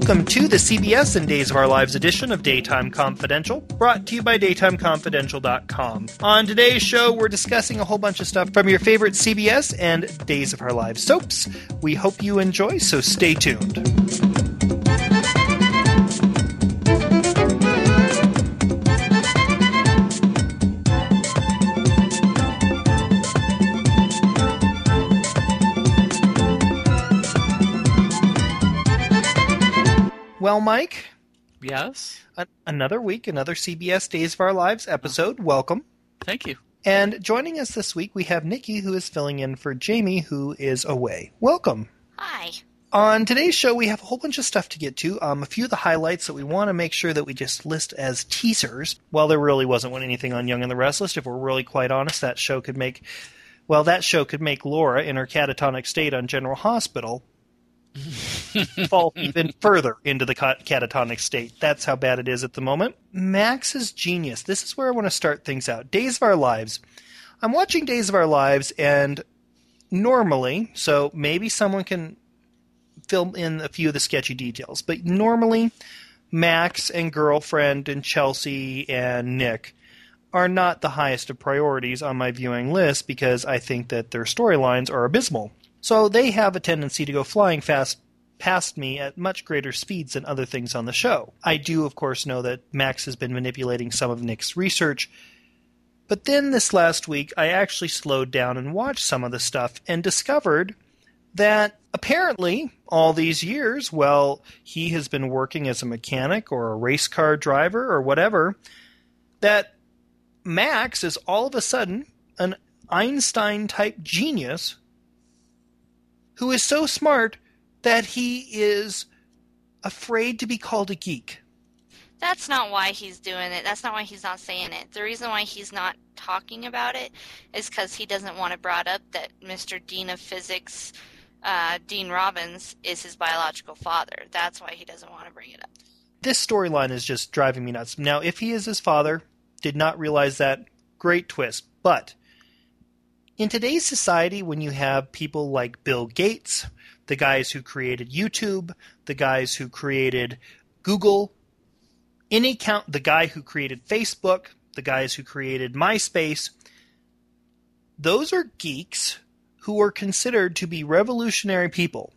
Welcome to the CBS and Days of Our Lives edition of Daytime Confidential, brought to you by DaytimeConfidential.com. On today's show, we're discussing a whole bunch of stuff from your favorite CBS and Days of Our Lives soaps. We hope you enjoy, so stay tuned. Well, Mike? Yes? Another week, another CBS Days of Our Lives episode. Welcome. Thank you. And joining us this week, we have Nikki, who is filling in for Jamie, who is away. Welcome. Hi. On today's show, we have a whole bunch of stuff to get to. A few of the highlights that we want to make sure that we just list as teasers. Well, there really wasn't anything on Young and the Restless. If we're really quite honest, that show could make Laura in her catatonic state on General Hospital fall even further into the catatonic state. That's how bad it is at the moment. Max's genius. This is where I want to start things out. Days of Our Lives. I'm watching Days of Our Lives, and normally, so maybe someone can fill in a few of the sketchy details, but normally Max and girlfriend and Chelsea and Nick are not the highest of priorities on my viewing list because I think that their storylines are abysmal. So they have a tendency to go flying fast past me at much greater speeds than other things on the show. I do, of course, know that Max has been manipulating some of Nick's research. But then this last week, I actually slowed down and watched some of the stuff and discovered that apparently all these years, while he has been working as a mechanic or a race car driver or whatever, that Max is all of a sudden an Einstein-type genius who is so smart that he is afraid to be called a geek. That's not why he's doing it. That's not why he's not saying it. The reason why he's not talking about it is because he doesn't want it brought up that Mr. Dean of Physics, Dean Robbins, is his biological father. That's why he doesn't want to bring it up. This storyline is just driving me nuts. Now, if he is his father, did not realize that, great twist. But in today's society, when you have people like Bill Gates, the guys who created YouTube, the guys who created Google, the guy who created Facebook, the guys who created MySpace, those are geeks who are considered to be revolutionary people.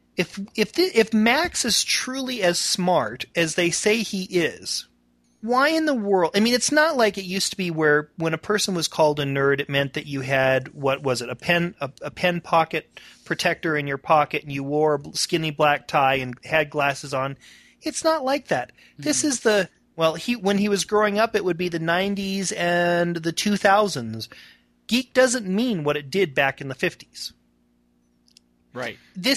If Max is truly as smart as they say he is, why in the world? I mean, it's not like it used to be where when a person was called a nerd, it meant that you had, what was it, a pen pocket protector in your pocket and you wore a skinny black tie and had glasses on. It's not like that. Mm-hmm. This is when he was growing up, it would be the 90s and the 2000s. Geek doesn't mean what it did back in the 50s. Right.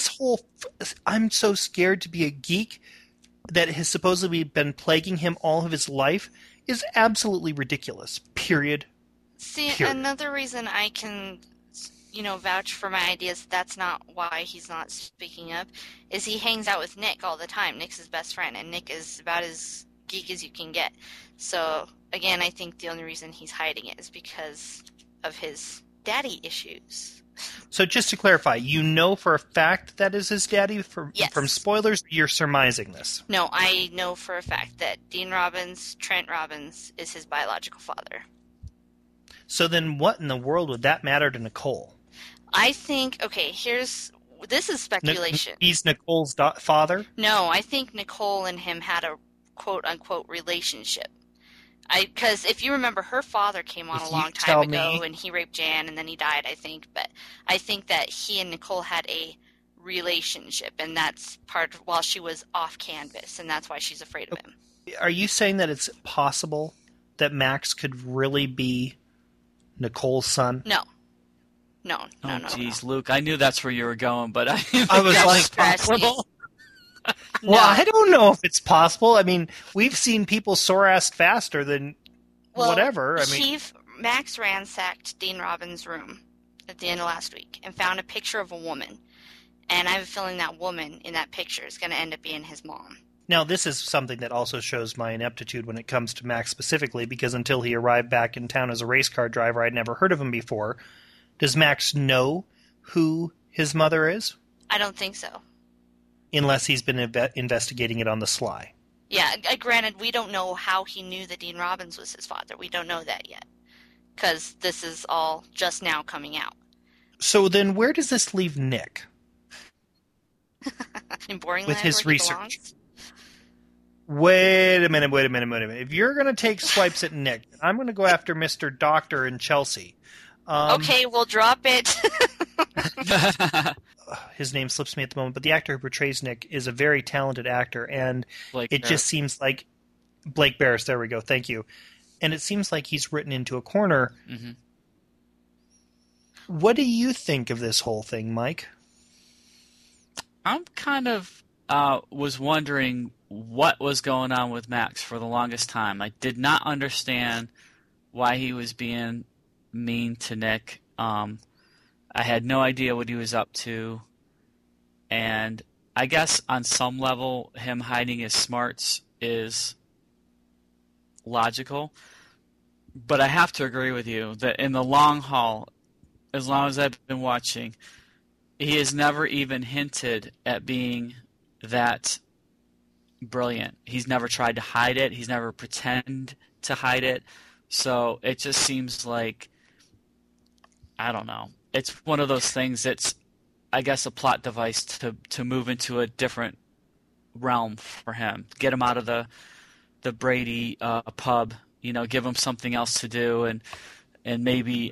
I'm so scared to be a geek that has supposedly been plaguing him all of his life is absolutely ridiculous. Period. See, another reason I can, vouch for my ideas that's not why he's not speaking up is he hangs out with Nick all the time. Nick's his best friend, and Nick is about as geek as you can get. So, again, I think the only reason he's hiding it is because of his daddy issues. So just to clarify, you know for a fact that is his daddy Yes. From spoilers? You're surmising this. No, I know for a fact that Dean Robbins, Trent Robbins, is his biological father. So then what in the world would that matter to Nicole? I think, this is speculation. He's Nicole's father? No, I think Nicole and him had a quote-unquote relationship. Because if you remember, her father came on a long time ago, and he raped Jan, and then he died, I think. But I think that he and Nicole had a relationship, and that's part while she was off canvas, and that's why she's afraid of him. Are you saying that it's possible that Max could really be Nicole's son? No. No. Geez, Luke, I knew that's where you were going, but I was like, possible. No. Well, I don't know if it's possible. I mean, we've seen people soar-ass faster than whatever. Max ransacked Dean Robbins' room at the end of last week and found a picture of a woman. And I have a feeling that woman in that picture is going to end up being his mom. Now, this is something that also shows my ineptitude when it comes to Max specifically, because until he arrived back in town as a race car driver, I'd never heard of him before. Does Max know who his mother is? I don't think so. unless he's been investigating it on the sly. Yeah, granted, we don't know how he knew that Dean Robbins was his father. We don't know that yet, because this is all just now coming out. So then where does this leave Nick? In Boring With Land, his where he research. belongs? Wait a minute. If you're going to take swipes at Nick, I'm going to go after Mr. Doctor and Chelsea. Okay, we'll drop it. His name slips me at the moment, but the actor who portrays Nick is a very talented actor, and Blake it Barrett. just seems like Blake Barris. There we go. Thank you. And it seems like he's written into a corner. Mm-hmm. What do you think of this whole thing, Mike? I'm kind of was wondering what was going on with Max for the longest time. I did not understand why he was being mean to Nick. I had no idea what he was up to. And I guess on some level, him hiding his smarts is logical. But I have to agree with you that in the long haul, as long as I've been watching, he has never even hinted at being that brilliant. He's never tried to hide it. He's never pretend to hide it. So it just seems like, I don't know. It's one of those things that's, I guess, a plot device to move into a different realm for him. Get him out of the Brady pub, give him something else to do, and maybe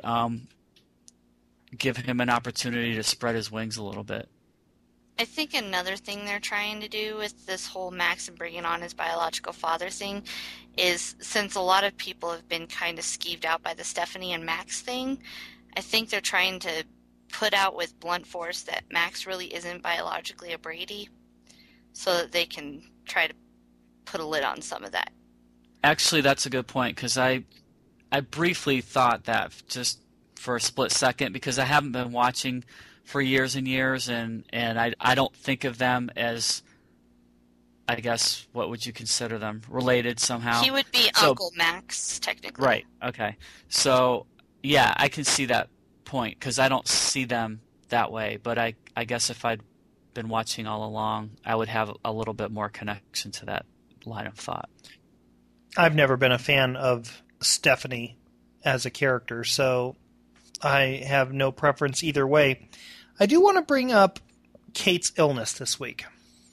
give him an opportunity to spread his wings a little bit. I think another thing they're trying to do with this whole Max and bringing on his biological father thing is, since a lot of people have been kind of skeeved out by the Stephanie and Max thing, I think they're trying to put out with blunt force that Max really isn't biologically a Brady, so that they can try to put a lid on some of that. Actually, that's a good point, because I briefly thought that just for a split second, because I haven't been watching for years and years, and I don't think of them as, I guess, what would you consider them? Related somehow? He would be Uncle Max, technically. Right, okay. So, yeah, I can see that point, because I don't see them that way, but I guess if I'd been watching all along, I would have a little bit more connection to that line of thought. I've never been a fan of Stephanie as a character, so I have no preference either way. I do want to bring up Kate's illness this week.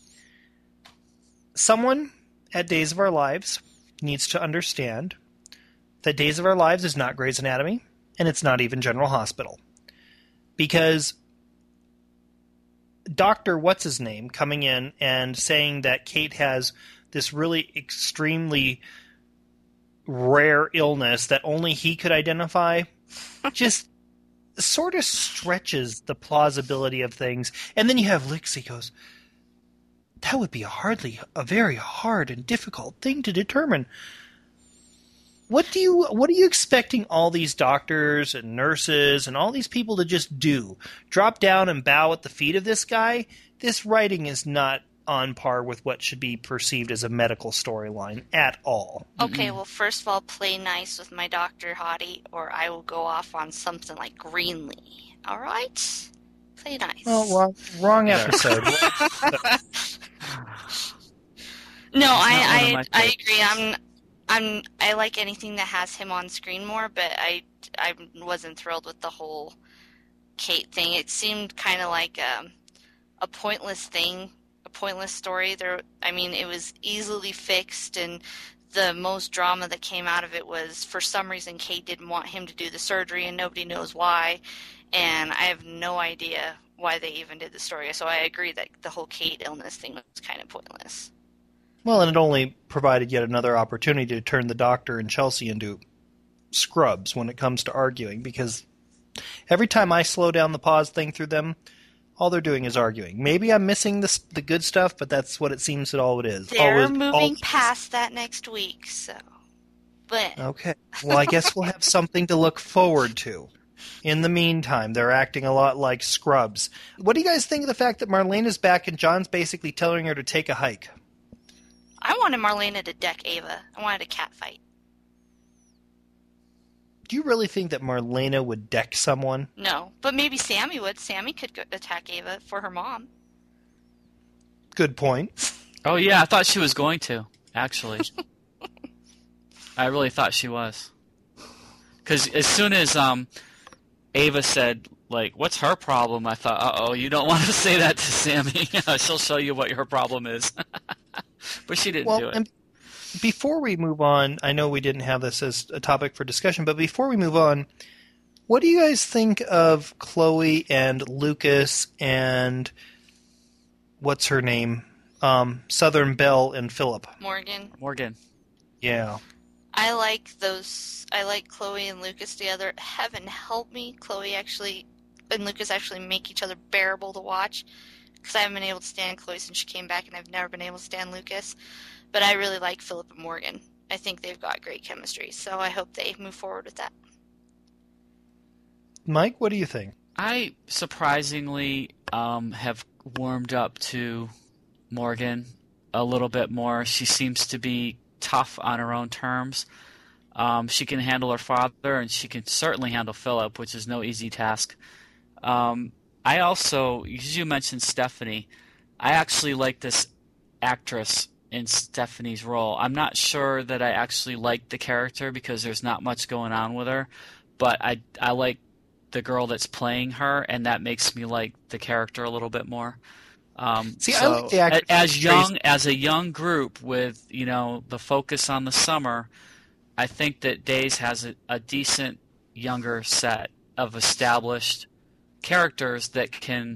Someone at Days of Our Lives needs to understand that Days of Our Lives is not Grey's Anatomy, and it's not even General Hospital. Because Dr. What's-His-Name coming in and saying that Kate has this really extremely rare illness that only he could identify just sort of stretches the plausibility of things. And then you have Lixie goes, that would be hardly a very hard and difficult thing to determine. What are you expecting all these doctors and nurses and all these people to just do? Drop down and bow at the feet of this guy? This writing is not on par with what should be perceived as a medical storyline at all. Okay, well, first of all, play nice with my Dr. Hottie, or I will go off on something like Greenlee. All right? Play nice. Well, wrong episode. No, Not one of my I agree. I like anything that has him on screen more, but I wasn't thrilled with the whole Kate thing. It seemed kind of like a pointless thing, a pointless story. It was easily fixed, and the most drama that came out of it was, for some reason, Kate didn't want him to do the surgery, and nobody knows why. And I have no idea why they even did the story. So I agree that the whole Kate illness thing was kind of pointless. Well, and it only provided yet another opportunity to turn the Doctor and Chelsea into scrubs when it comes to arguing, because every time I slow down the pause thing through them, all they're doing is arguing. Maybe I'm missing the good stuff, but that's what it seems that all it is. They're moving past that next week, so... But... Okay. Well, I guess we'll have something to look forward to. In the meantime, they're acting a lot like scrubs. What do you guys think of the fact that Marlena's back and John's basically telling her to take a hike? I wanted Marlena to deck Ava. I wanted a cat fight. Do you really think that Marlena would deck someone? No, but maybe Sammy would. Sammy could go attack Ava for her mom. Good point. Oh, yeah, I thought she was going to, actually. I really thought she was. Because as soon as Ava said, like, what's her problem, I thought, uh-oh, you don't want to say that to Sammy. She'll show you what her problem is. But she didn't do it. And before we move on, I know we didn't have this as a topic for discussion, but before we move on, what do you guys think of Chloe and Lucas and what's her name? Southern Belle and Philip. Morgan. Yeah. I like Chloe and Lucas together. Heaven help me, Chloe and Lucas actually make each other bearable to watch. Because I haven't been able to stand Chloe since she came back, and I've never been able to stand Lucas. But I really like Philip and Morgan. I think they've got great chemistry, so I hope they move forward with that. Mike, what do you think? I surprisingly have warmed up to Morgan a little bit more. She seems to be tough on her own terms. She can handle her father, and she can certainly handle Philip, which is no easy task. I also, as you mentioned Stephanie, I actually like this actress in Stephanie's role. I'm not sure that I actually like the character because there's not much going on with her, but I like the girl that's playing her, and that makes me like the character a little bit more. I like the actress as a young group with the focus on the summer, I think that Days has a decent younger set of established characters that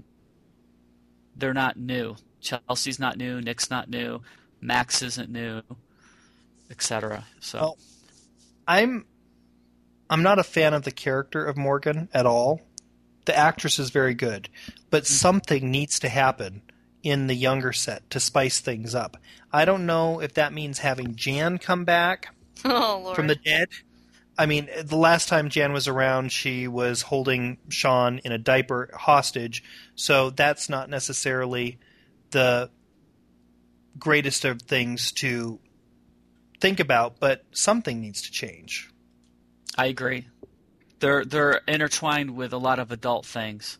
they're not new. Chelsea's not new, Nick's not new, Max isn't new, etc. So well, I'm not a fan of the character of Morgan at all. The actress is very good, but something needs to happen in the younger set to spice things up. I don't know if that means having Jan come back from the dead. I mean, the last time Jan was around, she was holding Sean in a diaper hostage, so that's not necessarily the greatest of things to think about, but something needs to change. I agree. They're intertwined with a lot of adult things.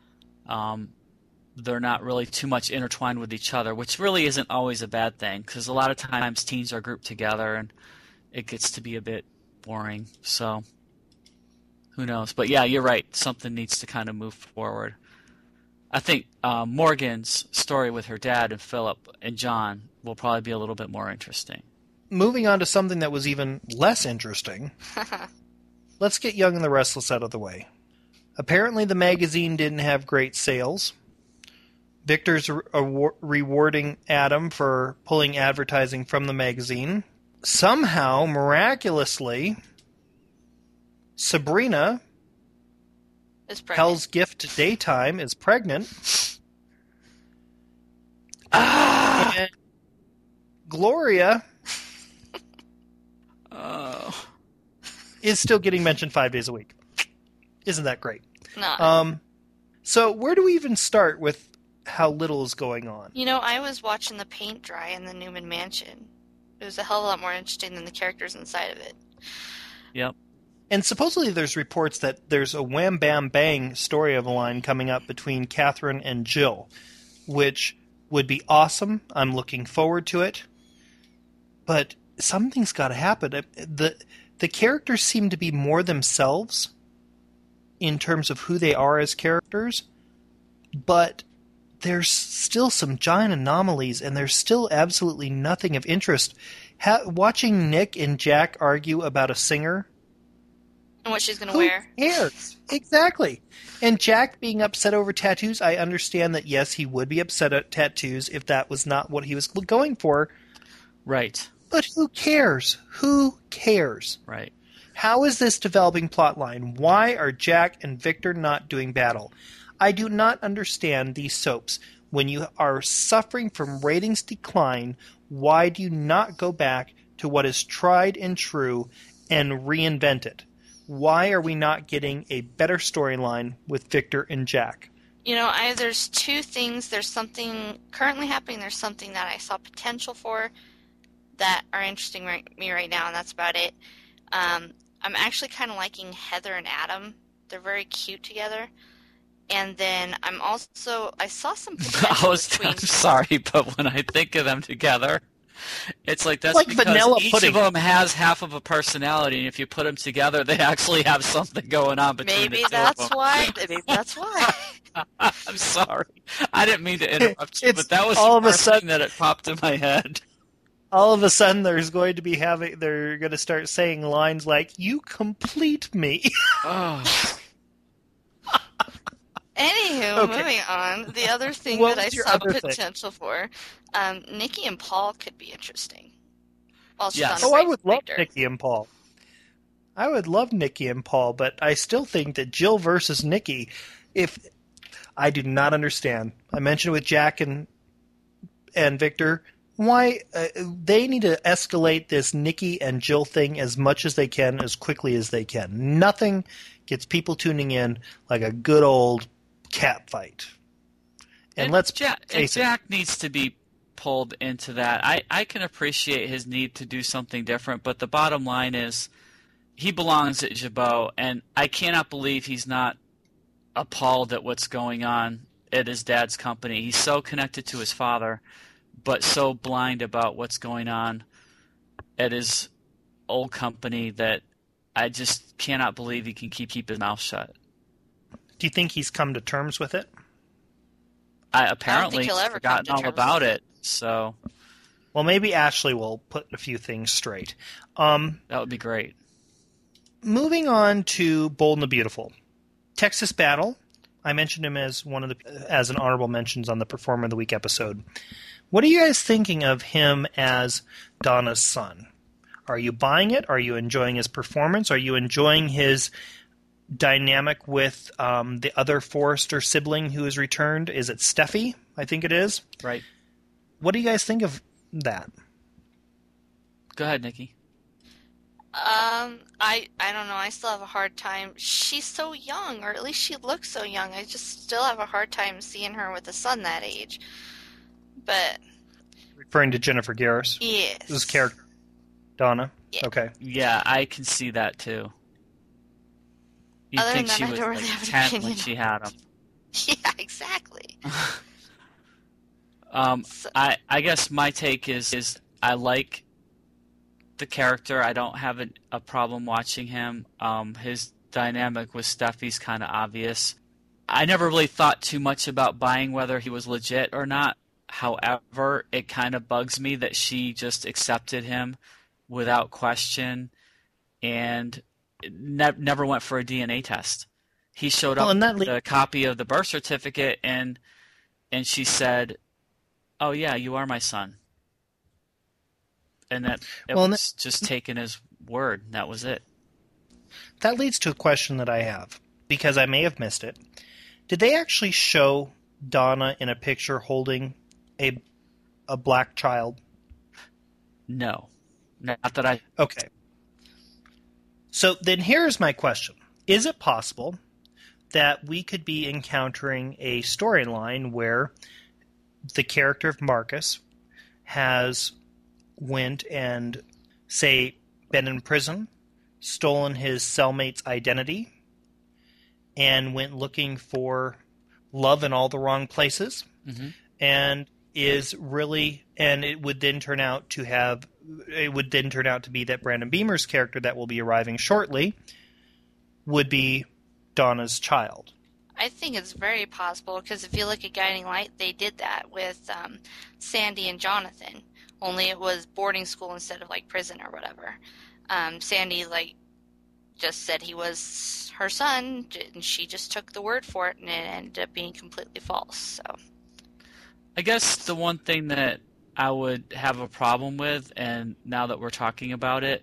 They're not really too much intertwined with each other, which really isn't always a bad thing, because a lot of times teens are grouped together and it gets to be a bit boring. So who knows? But yeah, you're right. Something needs to kind of move forward. I think Morgan's story with her dad and Philip and John will probably be a little bit more interesting. Moving on to something that was even less interesting, let's get Young and the Restless out of the way. Apparently the magazine didn't have great sales. Victor's rewarding Adam for pulling advertising from the magazine. Somehow, miraculously, Sabrina, Hell's Gift to Daytime, is pregnant. And Gloria is still getting mentioned 5 days a week. Isn't that great? No. So where do we even start with how little is going on? I was watching the paint dry in the Newman Mansion. It was a hell of a lot more interesting than the characters inside of it. Yep. And supposedly there's reports that there's a wham bam bang story of a line coming up between Catherine and Jill, which would be awesome. I'm looking forward to it. But something's got to happen. The characters seem to be more themselves in terms of who they are as characters, but there's still some giant anomalies, and there's still absolutely nothing of interest. Watching Nick and Jack argue about a singer. And what she's going to wear. Who cares? Exactly. And Jack being upset over tattoos, I understand that, yes, he would be upset at tattoos if that was not what he was going for. Right. But who cares? Who cares? Right. How is this developing plotline? Why are Jack and Victor not doing battle? I do not understand these soaps. When you are suffering from ratings decline, why do you not go back to what is tried and true and reinvent it? Why are we not getting a better storyline with Victor and Jack? There's two things. There's something currently happening. There's something that I saw potential for that are interesting me right now, and that's about it. I'm actually kind of liking Heather and Adam. They're very cute together. And then I saw some potential between. I'm sorry, but when I think of them together, it's like that's Like because vanilla each pudding. of them has half of a personality, and if you put them together, they actually have something going on between Maybe the two that's of them. why. Maybe that's why. I'm sorry. I didn't mean to interrupt you, It's but that was all the of a first sudden- thing that it popped in my head. All of a sudden, they're going to start saying lines like, "You complete me." Oh, Anywho, Okay. moving on. The other thing What that I was your saw other thing? potential for, Nikki and Paul could be interesting. Well, she's Yes. on a Oh, I break would from love Victor. Nikki and Paul. I would love Nikki and Paul, but I still think that Jill versus Nikki, if I do not understand. I mentioned with Jack and Victor, why they need to escalate this Nikki and Jill thing as much as they can, as quickly as they can. Nothing gets people tuning in like a good old cat fight. And let's face it. Jack needs to be pulled into that. I can appreciate his need to do something different, but the bottom line is he belongs at Jabot, and I cannot believe he's not appalled at what's going on at his dad's company. He's so connected to his father, but so blind about what's going on at his old company that I just cannot believe he can keep his mouth shut. Do you think he's come to terms with it? Apparently he'll he's ever come forgotten to all terms about with it, so Well, maybe Ashley will put a few things straight. that would be great. Moving on to Bold and the Beautiful. Texas Battle. I mentioned him as as an honorable mentions on the Performer of the Week episode. What are you guys thinking of him as Donna's son? Are you buying it? Are you enjoying his performance? Are you enjoying his dynamic with the other Forrester sibling who has returned? Is it Steffi? I think it is. Right. What do you guys think of that? Go ahead, Nikki. I don't know. I still have a hard time. She's so young, or at least she looks so young. I just still have a hard time seeing her with a son that age. But Referring to Jennifer Garris. yes, This is character. Donna? Yeah. Okay. Yeah, I can see that too. You'd Other think than she that, I was don't like really have an 10 when opinion she on had him. Yeah, exactly. So- I guess my take is I like the character. I don't have a problem watching him. His dynamic with Steffi's kind of obvious. I never really thought too much about buying whether he was legit or not. However, it kind of bugs me that she just accepted him without question and never went for a DNA test. He showed up with a copy of the birth certificate, and she said, "Oh yeah, you are my son." And that was just taking his word. And that was it. That leads to a question that I have, because I may have missed it. Did they actually show Donna in a picture holding a black child? No. Not that I... Okay. So then here's my question. Is it possible that we could be encountering a storyline where the character of Marcus has went and, say, been in prison, stolen his cellmate's identity, and went looking for love in all the wrong places, and it would then turn out to be that Brandon Beamer's character that will be arriving shortly would be Donna's child. I think it's very possible because if you look at Guiding Light, they did that with Sandy and Jonathan. Only it was boarding school instead of like prison or whatever. Sandy just said he was her son, and she just took the word for it, and it ended up being completely false. So, I guess the one thing that I would have a problem with, and now that we're talking about it,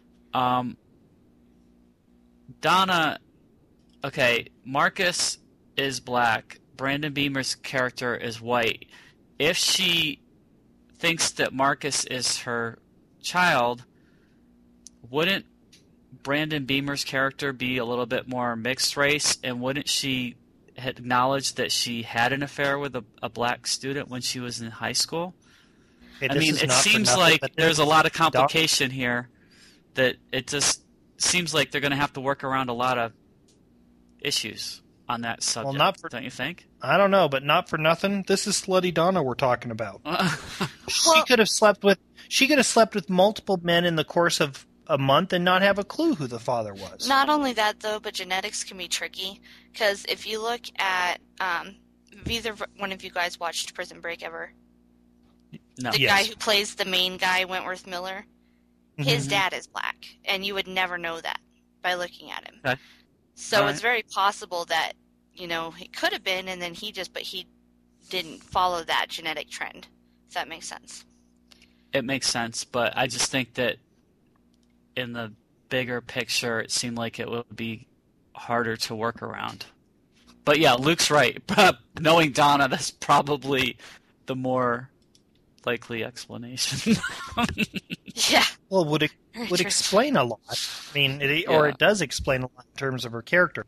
Donna. Okay, Marcus is black. Brandon Beamer's character is white. If she thinks that Marcus is her child, wouldn't Brandon Beamer's character be a little bit more mixed race? And wouldn't she acknowledge that she had an affair with a black student when she was in high school? I mean, it seems like there's a lot of complication here that it just seems like they're going to have to work around a lot of issues. on that subject. Well, don't you think? I don't know, but not for nothing. This is Slutty Donna we're talking about. She could have slept with multiple men in the course of a month and not have a clue who the father was. Not only that, though, but genetics can be tricky. Because if you look at, have either one of you guys watched Prison Break ever? No. The guy who plays the main guy, Wentworth Miller, his Mhm. dad is black, and you would never know that by looking at him. Okay. So All it's very possible that, it could have been, and then he didn't follow that genetic trend, if that makes sense. It makes sense, but I just think that in the bigger picture, it seemed like it would be harder to work around. But yeah, Luke's right. Knowing Donna, that's probably the more likely explanation. Yeah. Well, would Very true. explain a lot. I mean, Yeah. it does explain a lot in terms of her character.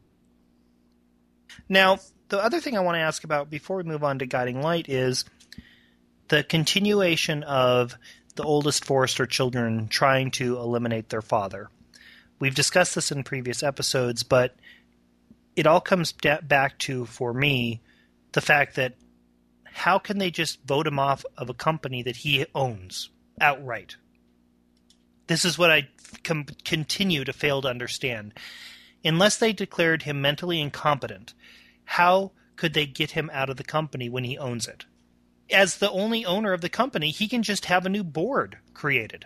Now, the other thing I want to ask about before we move on to Guiding Light is the continuation of the oldest Forrester children trying to eliminate their father. We've discussed this in previous episodes, but it all comes back to, for me, the fact that how can they just vote him off of a company that he owns outright? This is what I continue to fail to understand. Unless they declared him mentally incompetent, how could they get him out of the company when he owns it? As the only owner of the company, he can just have a new board created.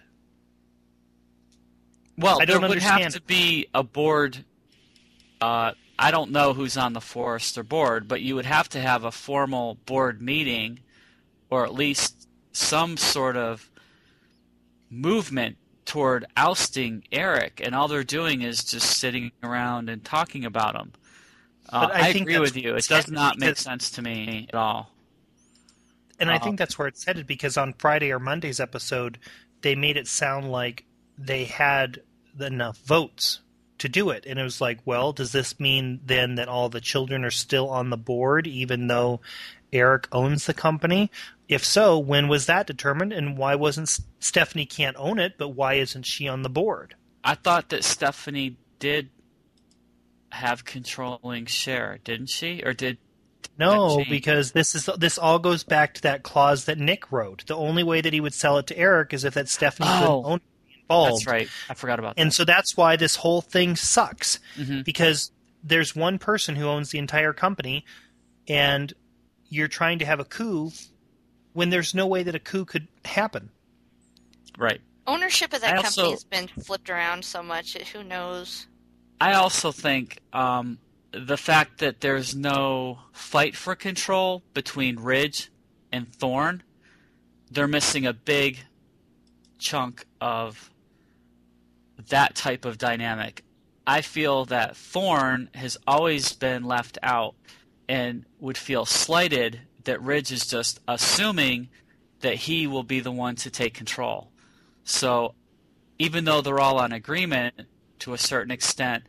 Well, I don't there would have understand to it. be a board. I don't know who's on the Forrester board, but you would have to have a formal board meeting, or at least some sort of movement toward ousting Eric. And all they're doing is just sitting around and talking about him. But I think agree that's with you. It what's does headed not make because- sense to me at all. And I think that's where it's headed, because on Friday or Monday's episode, they made it sound like they had enough votes to do it. And it was like, well, does this mean then that all the children are still on the board, even though Eric owns the company? If so, when was that determined? And why wasn't Stephanie can't own it, but why isn't she on the board? I thought that Stephanie did have controlling share, didn't she? Or did No, change? because this all goes back to that clause that Nick wrote. The only way that he would sell it to Eric is if that Stephanie couldn't own it, be involved. That's right. I forgot about that. And so that's why this whole thing sucks, Mhm. because there's one person who owns the entire company, and you're trying to have a coup when there's no way that a coup could happen. Right. Ownership of that I company also- has been flipped around so much. Who knows? I also think the fact that there's no fight for control between Ridge and Thorne, they're missing a big chunk of that type of dynamic. I feel that Thorne has always been left out and would feel slighted that Ridge is just assuming that he will be the one to take control. So even though they're all on agreement to a certain extent,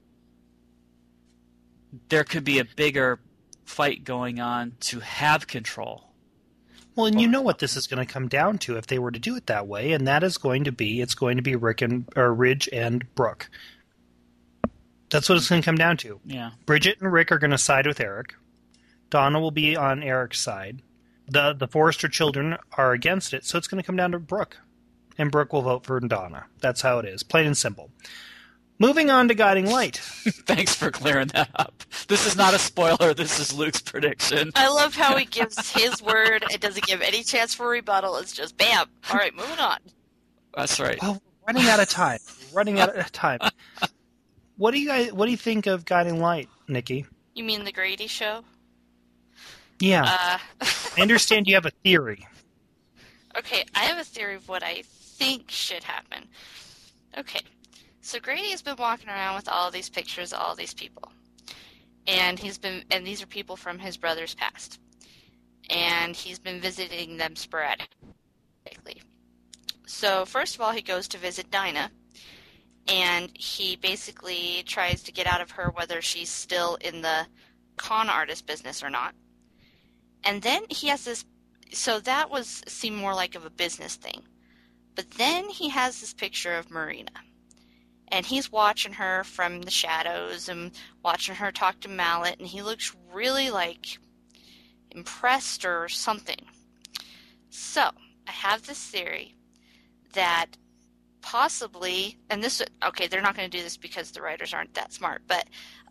there could be a bigger fight going on to have control. Well, and you know what this is going to come down to if they were to do it that way, and that is going to be Ridge and Brooke. That's what it's going to come down to. Yeah. Bridget and Rick are going to side with Eric. Donna will be on Eric's side. The Forrester children are against it, so it's going to come down to Brooke. And Brooke will vote for Donna. That's how it is, plain and simple. Moving on to Guiding Light. Thanks for clearing that up. This is not a spoiler. This is Luke's prediction. I love how he gives his word. It doesn't give any chance for rebuttal. It's just bam. All right, moving on. That's right. Well, we're running out of time. What do you think of Guiding Light, Nikki? You mean the Grady Show? Yeah, I understand you have a theory. Okay, I have a theory of what I think should happen. Okay, so Grady has been walking around with all these pictures of all these people. And these are people from his brother's past. And he's been visiting them sporadically. So first of all, he goes to visit Dinah. And he basically tries to get out of her whether she's still in the con artist business or not. And then he has this, so that seemed more like of a business thing. But then he has this picture of Marina. And he's watching her from the shadows and watching her talk to Mallet, and he looks really, like, impressed or something. So, I have this theory that possibly, and this, okay, they're not going to do this because the writers aren't that smart, but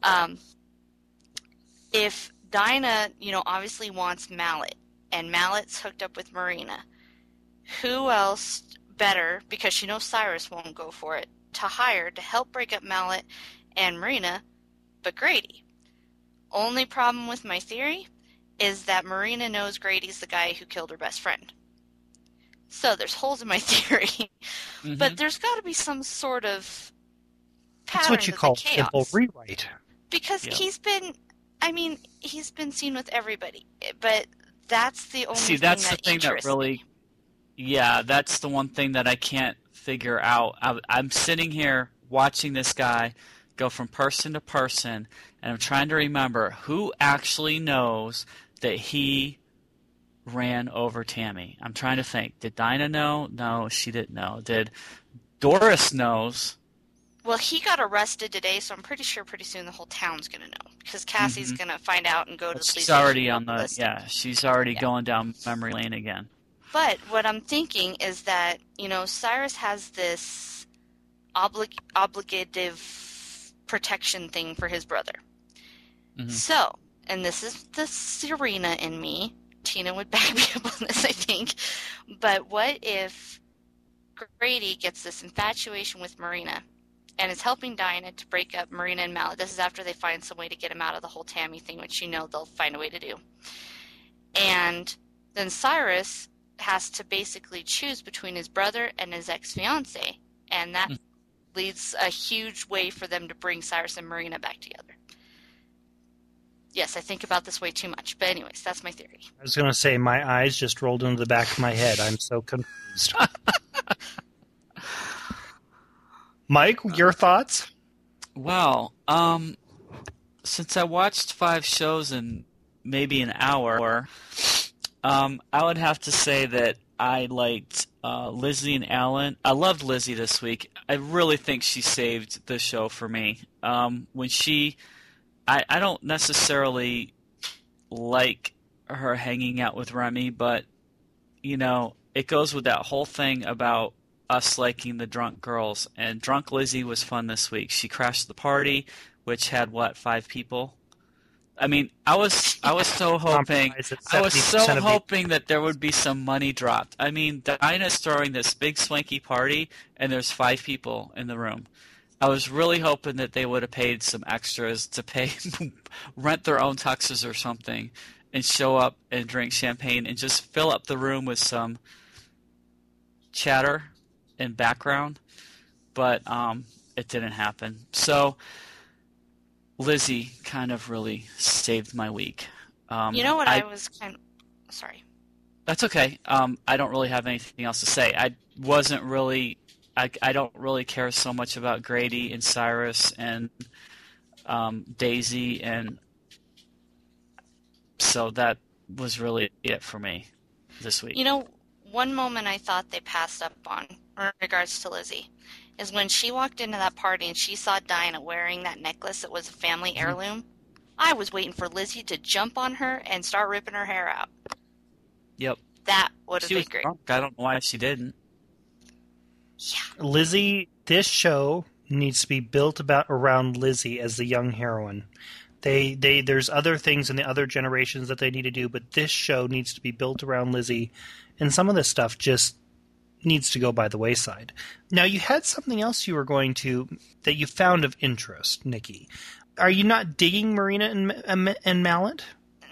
if Dinah, obviously wants Mallet, and Mallet's hooked up with Marina, who else better, because she knows Cyrus won't go for it, to hire to help break up Mallet and Marina, but Grady. Only problem with my theory is that Marina knows Grady's the guy who killed her best friend. So there's holes in my theory, but there's got to be some sort of pattern. That's what you call simple rewrite. Because he's been seen with everybody, but that's the only thing that's that the thing that really, me. Yeah, that's the one thing that I can't figure out. I'm sitting here watching this guy go from person to person, and I'm trying to remember who actually knows that he ran over Tammy. I'm trying to think. Did Dinah know? No, she didn't know. Did Doris knows? Well, he got arrested today, so I'm pretty sure pretty soon the whole town's going to know, because Cassie's going to find out and go to the police station. She's already going down memory lane again. But what I'm thinking is that, Cyrus has this obligative protection thing for his brother. So, and this is the Serena in me. Tina would back me up on this, I think. But what if Grady gets this infatuation with Marina and is helping Dinah to break up Marina and Mallet? This is after they find some way to get him out of the whole Tammy thing, which they'll find a way to do. And then Cyrus has to basically choose between his brother and his ex-fiancée, and that leads a huge way for them to bring Cyrus and Marina back together. Yes, I think about this way too much, but anyways, that's my theory. I was going to say, my eyes just rolled into the back of my head. I'm so confused. Mike, your thoughts? Well, since I watched 5 shows in maybe an hour, I would have to say that I liked Lizzie and Alan. I loved Lizzie this week. I really think she saved the show for me. When I don't necessarily like her hanging out with Remy, but, it goes with that whole thing about us liking the drunk girls. And Drunk Lizzie was fun this week. She crashed the party, which had, 5 people? I mean, I was so hoping that there would be some money dropped. I mean, Dinah's throwing this big swanky party, and there's 5 people in the room. I was really hoping that they would have paid some extras to rent their own tuxes or something, and show up and drink champagne and just fill up the room with some chatter and background. But it didn't happen. So Lizzie kind of really saved my week. I was kind of... Sorry. That's okay. I don't really have anything else to say. I don't really care so much about Grady and Cyrus and Daisy, and so that was really it for me this week. One moment I thought they passed up on in regards to Lizzie is when she walked into that party and she saw Dinah wearing that necklace that was a family heirloom. I was waiting for Lizzie to jump on her and start ripping her hair out. Yep. That would have been great. Drunk. I don't know why she didn't. Yeah. Lizzie, this show needs to be built around Lizzie as the young heroine. There's other things in the other generations that they need to do, but this show needs to be built around Lizzie, and some of this stuff just needs to go by the wayside. Now, you had something else that you found of interest, Nikki. Are you not digging Marina and Mallet?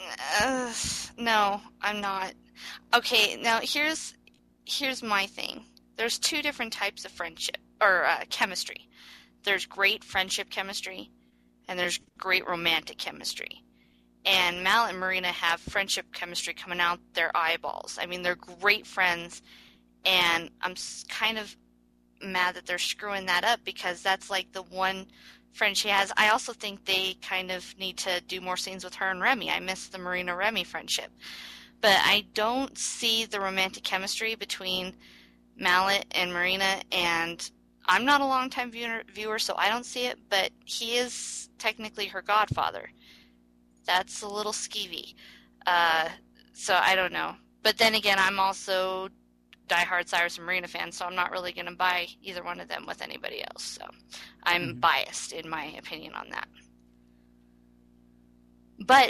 No, I'm not. Okay, now here's my thing. There's 2 different types of friendship, or chemistry. There's great friendship chemistry, and there's great romantic chemistry. And Mallet and Marina have friendship chemistry coming out their eyeballs. I mean, they're great friends, and I'm kind of mad that they're screwing that up, because that's like the one friend she has. I also think they kind of need to do more scenes with her and Remy. I miss the Marina-Remy friendship. But I don't see the romantic chemistry between Mallet and Marina, and I'm not a longtime viewer, so I don't see it, but he is technically her godfather. That's a little skeevy. So I don't know. But then again, I'm also diehard Cyrus and Marina fan, so I'm not really going to buy either one of them with anybody else. So I'm biased in my opinion on that. But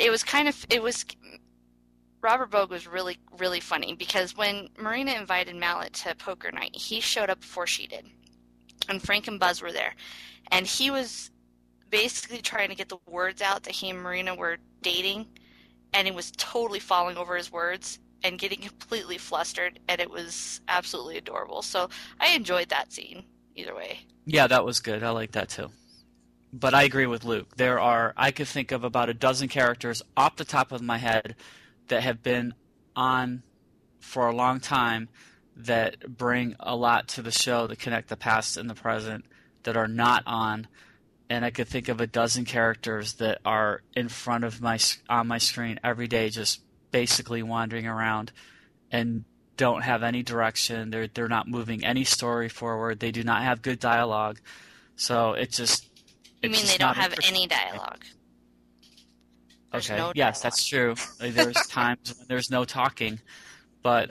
Robert Bogue was really, really funny because when Marina invited Mallet to poker night, he showed up before she did. And Frank and Buzz were there. And he was basically trying to get the words out that he and Marina were dating, and he was totally falling over his words and getting completely flustered, and it was absolutely adorable. So I enjoyed that scene either way. Yeah, that was good. I like that too. But I agree with Luke. I could think of about a dozen characters off the top of my head that have been on for a long time that bring a lot to the show that connect the past and the present that are not on. And I could think of a dozen characters that are in front of on my screen every day, just basically wandering around and don't have any direction. They're not moving any story forward. They do not have good dialogue. So You mean they don't have any dialogue? There's Okay. no Yes, dialogue. that's true. There's times when there's no talking, but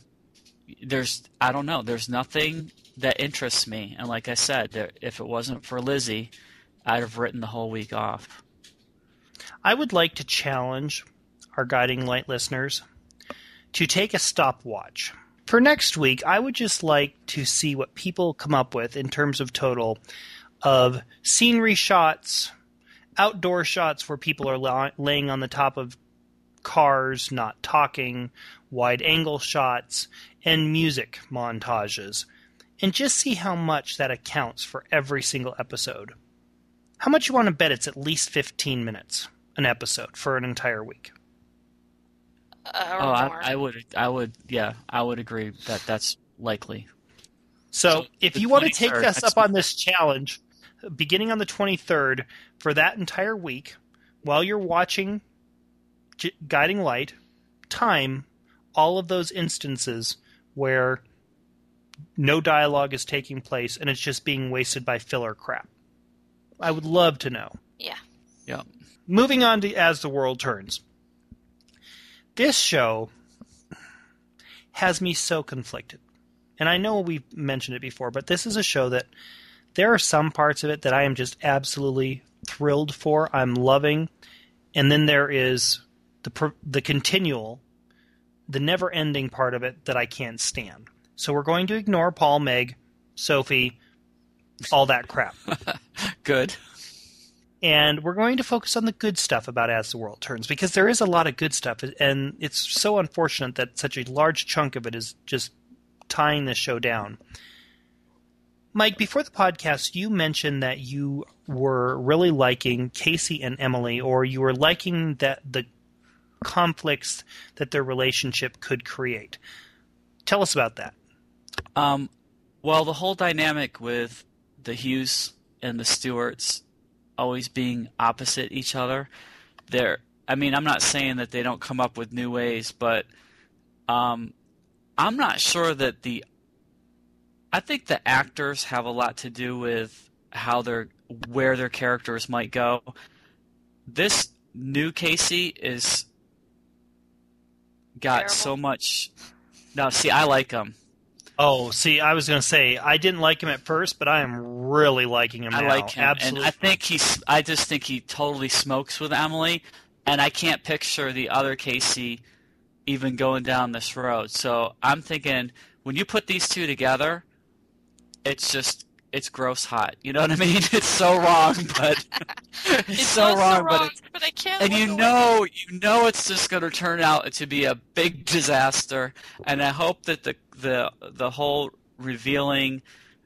I don't know. There's nothing that interests me. And like I said, if it wasn't for Lizzie, I'd have written the whole week off. I would like to challenge our Guiding Light listeners to take a stopwatch. For next week, I would just like to see what people come up with in terms of total of scenery shots, outdoor shots where people are laying on the top of cars, not talking, wide-angle shots, and music montages, and just see how much that accounts for every single episode. How much you want to bet it's at least 15 minutes an episode for an entire week? I would agree that that's likely. So if the you want to take 23rd, us up on this challenge, beginning on the 23rd, for that entire week, while you're watching Guiding Light, time all of those instances where no dialogue is taking place and it's just being wasted by filler crap. I would love to know. Yeah. Yeah. Moving on to As the World Turns. This show has me so conflicted. And I know we've mentioned it before, but this is a show that there are some parts of it that I am just absolutely thrilled for. I'm loving. And then there is the continual, the never-ending part of it that I can't stand. So we're going to ignore Paul, Meg, Sophie, all that crap. Good. And we're going to focus on the good stuff about As the World Turns, because there is a lot of good stuff, and it's so unfortunate that such a large chunk of it is just tying this show down. Mike, before the podcast, you mentioned that you were really liking Casey and Emily, or you were liking that the conflicts that their relationship could create. Tell us about that. Well, the whole dynamic with the Hughes and the Stewarts always being opposite each other, I'm not saying that they don't come up with new ways, but I'm not sure that I think the actors have a lot to do with where their characters might go. This new Casey is got Terrible. so much. Now, see, I like him. Oh, see, I was going to say, I didn't like him at first, but I am really liking him now. I like him, Absolutely. and I just think he totally smokes with Emily, and I can't picture the other Casey even going down this road. So I'm thinking, when you put these two together, it's gross hot. You know what I mean? It's so wrong, but it's so wrong, but I can't. and you know it's just going to turn out to be a big disaster. And I hope that the whole revealing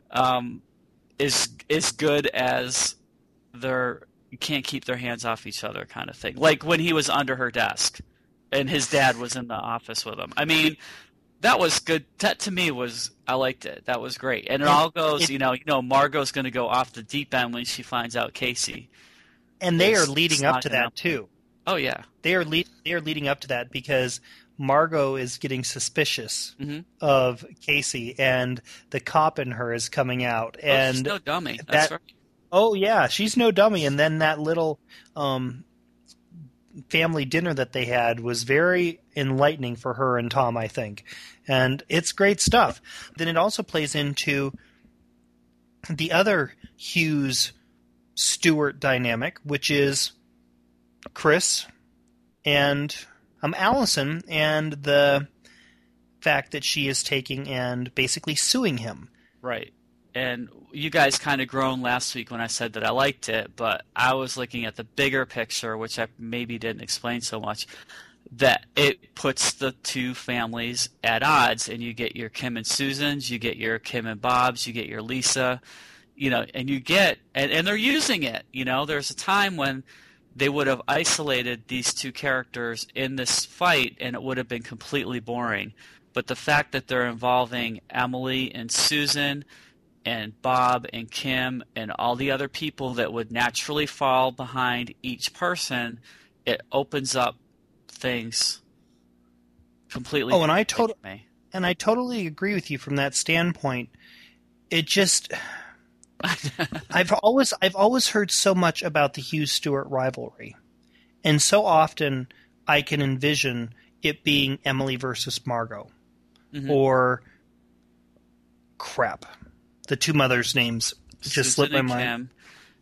is good as you can't keep their hands off each other kind of thing. Like when he was under her desk and his dad was in the office with him. I mean, that was good. That to me I liked it. That was great. And it all goes, Margot's going to go off the deep end when she finds out Casey. And they are leading up to that too. Oh yeah. They are leading up to that because Margot is getting suspicious Mhm. of Casey, and the cop in her is coming out. Oh, And she's no dummy. That's right. oh yeah, she's no dummy. And then that little family dinner that they had was very enlightening for her and Tom, I think. And it's great stuff. Then it also plays into the other Hughes Stewart dynamic, which is Chris and Allison, and the fact that she is taking and basically suing him. Right. And you guys kind of groaned last week when I said that I liked it, but I was looking at the bigger picture, which I maybe didn't explain so much, that it puts the two families at odds, and you get your Kim and Susans, you get your Kim and Bobs, you get your Lisa, and you get, and they're using it. There's a time when they would have isolated these two characters in this fight, and it would have been completely boring. But the fact that they're involving Emily and Susan and Bob and Kim and all the other people that would naturally fall behind each person, it opens up things completely. Oh, and I totally agree with you from that standpoint. It just I've always heard so much about the Hughes Stewart rivalry, and so often I can envision it being Emily versus Margot, or crap. The two mothers' names just slipped my mind.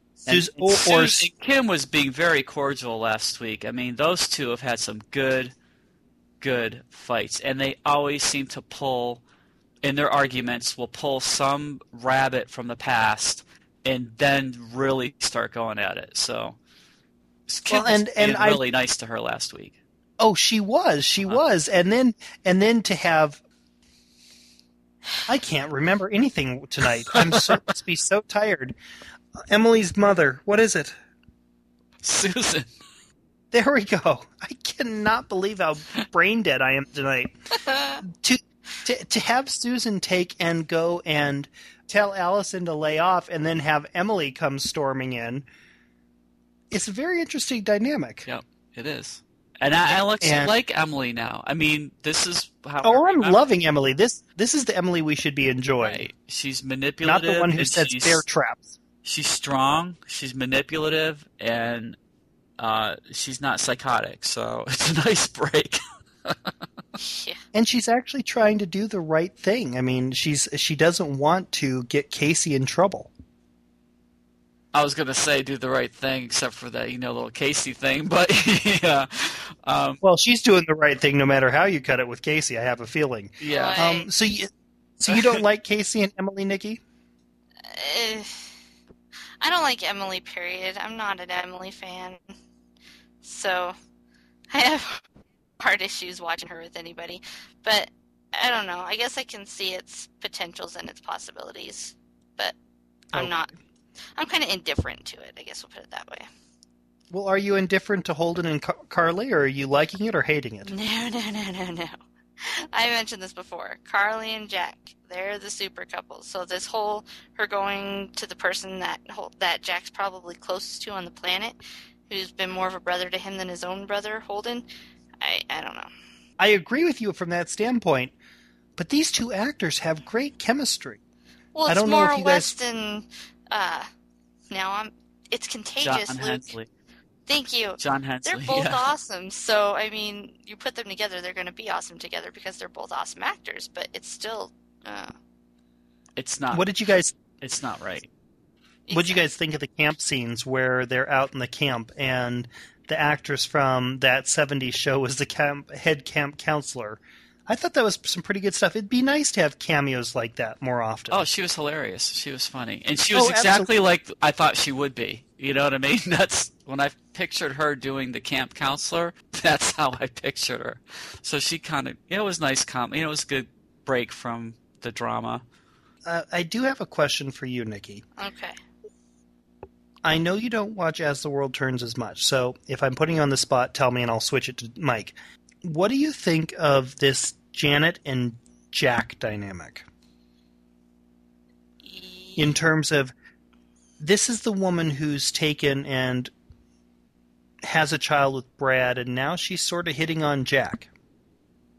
Kim was being very cordial last week. I mean, those two have had some good fights, and they always seem to pull, in their arguments, will pull some rabbit from the past and then really start going at it. So Kim was being really nice to her last week. Oh, she was. And then to have, I can't remember anything tonight. Must be so tired. Emily's mother, what is it? Susan. There we go. I cannot believe how brain dead I am tonight. To have Susan take and go and tell Allison to lay off, and then have Emily come storming in, it's a very interesting dynamic. Yep, it is. And I like Emily now. I mean, this is how. Oh, I'm loving Emily. This is the Emily we should be enjoying. Right. She's manipulative. Not the one who sets bear traps. She's strong. She's manipulative, and she's not psychotic. So it's a nice break. Yeah. And she's actually trying to do the right thing. I mean, she doesn't want to get Casey in trouble. I was going to say do the right thing, except for that little Casey thing, but yeah. Well, she's doing the right thing no matter how you cut it with Casey, I have a feeling. Yeah. So you don't like Casey and Emily, Nikki? I don't like Emily, period. I'm not an Emily fan. So I have hard issues watching her with anybody. But I don't know. I guess I can see its potentials and its possibilities. But I'm not. I'm kind of indifferent to it, I guess we'll put it that way. Well, are you indifferent to Holden and Carly, or are you liking it or hating it? No. I mentioned this before. Carly and Jack, they're the super couple. So this whole, her going to the person that Jack's probably closest to on the planet, who's been more of a brother to him than his own brother, Holden, I don't know. I agree with you from that standpoint, but these two actors have great chemistry. Well, it's more West and... it's contagious, John Luke. Hensley. Thank you. John Hensley. They're both awesome. So, I mean, you put them together, they're going to be awesome together because they're both awesome actors, but it's still... It's not... What did you guys... It's not right. What did you guys think of the camp scenes where they're out in the camp and the actress from that 70s show was the head camp counselor? I thought that was some pretty good stuff. It'd be nice to have cameos like that more often. Oh, she was hilarious. She was funny. And she was exactly like I thought she would be. You know what I mean? That's when I pictured her doing the camp counselor, that's how I pictured her. So she kind of, it was nice. It was a good break from the drama. I do have a question for you, Nikki. Okay. I know you don't watch As the World Turns as much, so if I'm putting you on the spot, tell me and I'll switch it to Mike. What do you think of this Janet and Jack dynamic? In terms of, this is the woman who's taken and has a child with Brad, and now she's sort of hitting on Jack.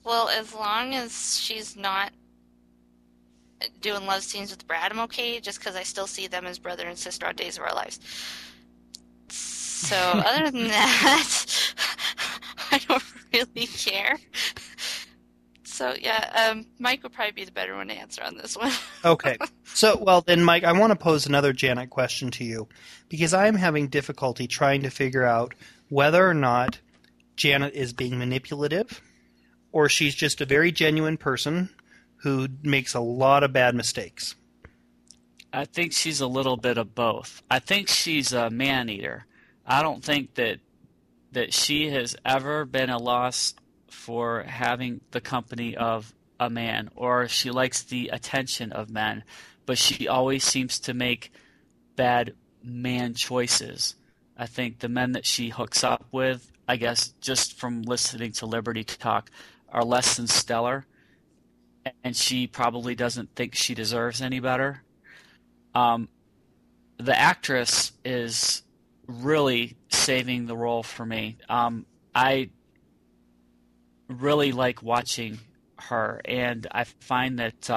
Well, as long as she's not doing love scenes with Brad, I'm okay, just because I still see them as brother and sister on Days of Our Lives. So, other than that, I don't really care. So, yeah, Mike would probably be the better one to answer on this one. Okay. So, well, then, Mike, I want to pose another Janet question to you, because I'm having difficulty trying to figure out whether or not Janet is being manipulative, or she's just a very genuine person who makes a lot of bad mistakes. I think she's a little bit of both. I think she's a man-eater. I don't think that she has ever been a loss for having the company of a man, or she likes the attention of men, but she always seems to make bad man choices. I think the men that she hooks up with, I guess just from listening to Liberty talk, are less than stellar, and she probably doesn't think she deserves any better. The actress is really saving the role for me. I really like watching her, and I find that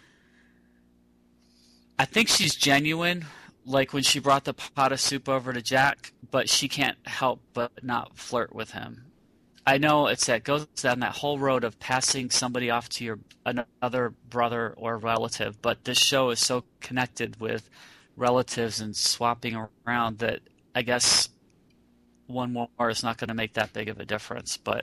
I think she's genuine, like when she brought the pot of soup over to Jack, but she can't help but not flirt with him. I know goes down that whole road of passing somebody off to another brother or relative, but this show is so connected with relatives and swapping around that I guess one more is not going to make that big of a difference. But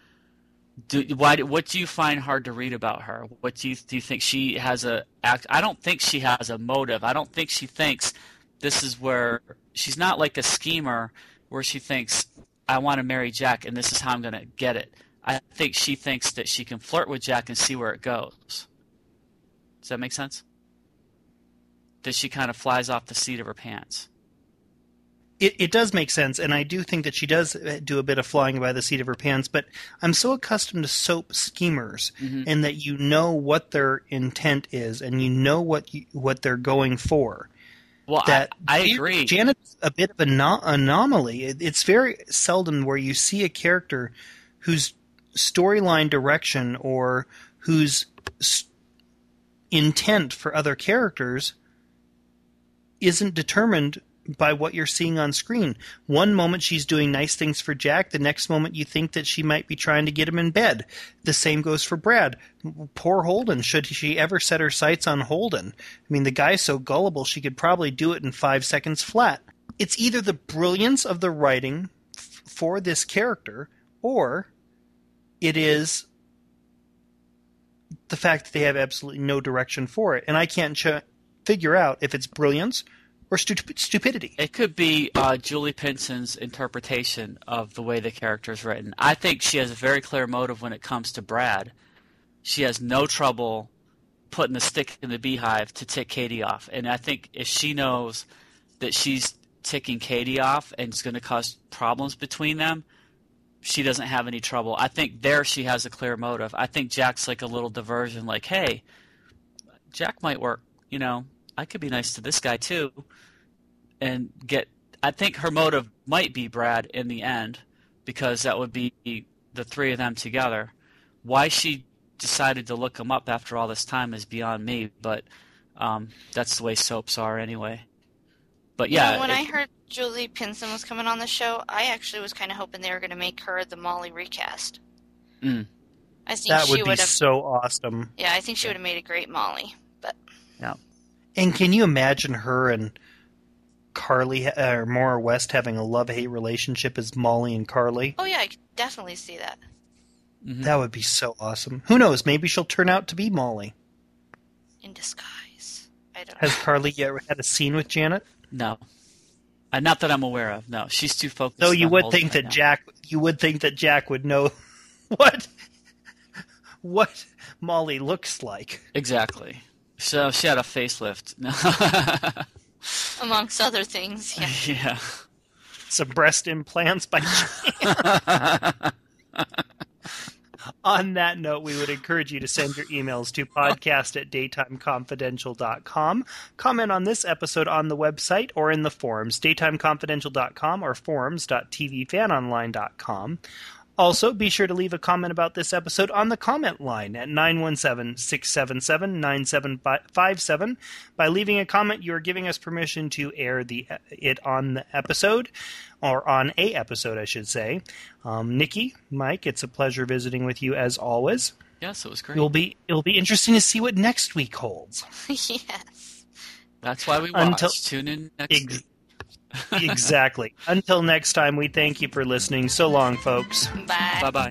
what do you find hard to read about her? What do you think she has I don't think she has a motive. I don't think she thinks this is where she's not like a schemer where she thinks, I want to marry Jack, and this is how I'm going to get it. I think she thinks that she can flirt with Jack and see where it goes. Does that make sense? That she kind of flies off the seat of her pants. It does make sense, and I do think that she does do a bit of flying by the seat of her pants, but I'm so accustomed to soap schemers, and that you know what their intent is, and you know what they're going for. Well, I agree. Janet's a bit of an anomaly. It's very seldom where you see a character whose storyline direction or whose intent for other characters isn't determined by what you're seeing on screen. One moment she's doing nice things for Jack, the next moment you think that she might be trying to get him in bed. The same goes for Brad. Poor Holden. Should she ever set her sights on Holden? I mean, the guy's so gullible she could probably do it in 5 seconds flat. It's either the brilliance of the writing for this character, or it is the fact that they have absolutely no direction for it. And I can't figure out if it's brilliance or stupidity. It could be Julie Pinson's interpretation of the way the character is written. I think she has a very clear motive when it comes to Brad. She has no trouble putting the stick in the beehive to tick Katie off. And I think if she knows that she's ticking Katie off and it's going to cause problems between them, she doesn't have any trouble. I think there she has a clear motive. I think Jack's like a little diversion, like, hey, Jack might work, I could be nice to this guy too, and I think her motive might be Brad in the end, because that would be the three of them together. Why she decided to look him up after all this time is beyond me, but that's the way soaps are anyway. But yeah. When I heard Julie Pinson was coming on the show, I actually was kind of hoping they were going to make her the Molly recast. I think that would be so awesome. Yeah, I think she would have made a great Molly. But yeah. And can you imagine her and Carly or Maura West having a love-hate relationship as Molly and Carly? Oh yeah, I could definitely see that. Mm-hmm. That would be so awesome. Who knows? Maybe she'll turn out to be Molly. In disguise. I don't know. Has Carly ever had a scene with Janet? No. Not that I'm aware of. No, she's too focused. So you on would think that Jack. You would think that Jack would know what Molly looks like. Exactly. So she had a facelift. Amongst other things, yeah. Yeah. Some breast implants by chance. On that note, we would encourage you to send your emails to podcast@daytimeconfidential.com. Comment on this episode on the website or in the forums, daytimeconfidential.com or forums.tvfanonline.com. Also, be sure to leave a comment about this episode on the comment line at 917-677-9757. By leaving a comment, you are giving us permission to air it on the episode, or on a episode, I should say. Nikki, Mike, it's a pleasure visiting with you as always. Yes, it was great. It'll be interesting to see what next week holds. Yes. That's why we watch. Tune in next week. Exactly. Until next time, we thank you for listening. So long, folks. Bye. Bye-bye.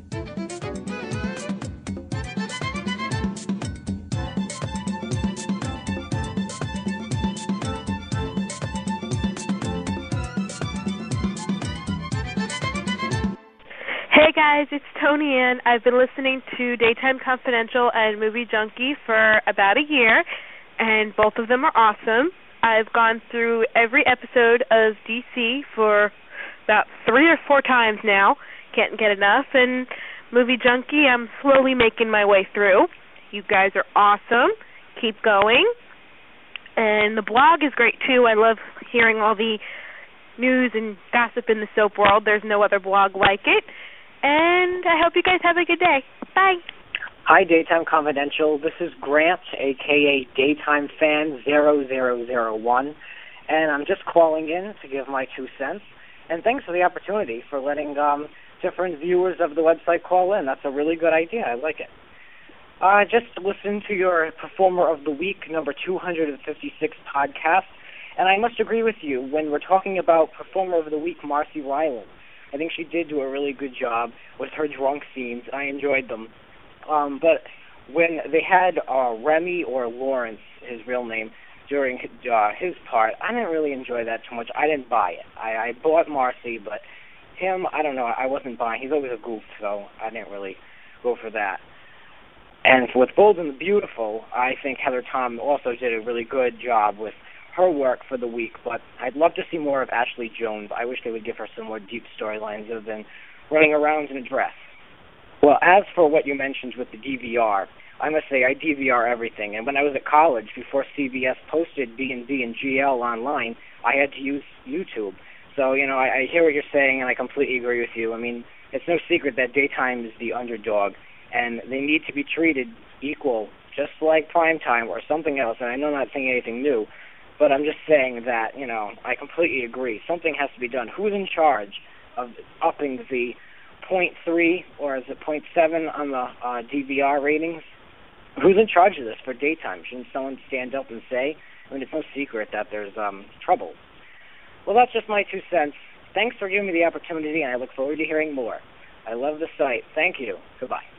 Hey guys, it's Tony Ann. I've been listening to Daytime Confidential and Movie Junkie for about a year, and both of them are awesome. I've gone through every episode of DC for about 3 or 4 times now. Can't get enough. And Movie Junkie, I'm slowly making my way through. You guys are awesome. Keep going. And the blog is great, too. I love hearing all the news and gossip in the soap world. There's no other blog like it. And I hope you guys have a good day. Bye. Hi, Daytime Confidential. This is Grant, a.k.a. Daytime Fan 0001, and I'm just calling in to give my 2 cents. And thanks for the opportunity for letting different viewers of the website call in. That's a really good idea. I like it. Just listened to your Performer of the Week, number 256 podcast, and I must agree with you. When we're talking about Performer of the Week, Marcy Ryland, I think she did do a really good job with her drunk scenes. I enjoyed them. But when they had Remy, or Lawrence, his real name, during his part, I didn't really enjoy that too much. I didn't buy it. I bought Marcy, but him, I don't know, I wasn't buying. He's always a goof, so I didn't really go for that. And with Bold and the Beautiful, I think Heather Tom also did a really good job with her work for the week, but I'd love to see more of Ashley Jones. I wish they would give her some more deep storylines other than running around in a dress. Well, as for what you mentioned with the DVR, I must say I DVR everything. And when I was at college, before CBS posted B&B and GL online, I had to use YouTube. So, I hear what you're saying, and I completely agree with you. I mean, it's no secret that daytime is the underdog, and they need to be treated equal, just like primetime or something else. And I know I'm not saying anything new, but I'm just saying that, I completely agree. Something has to be done. Who's in charge of upping the 0.3 or is it 0.7 on the DVR ratings? Who's in charge of this for daytime? Shouldn't someone stand up and say? I mean, it's no secret that there's trouble. Well, that's just my 2 cents. Thanks for giving me the opportunity, and I look forward to hearing more. I love the site. Thank you. Goodbye.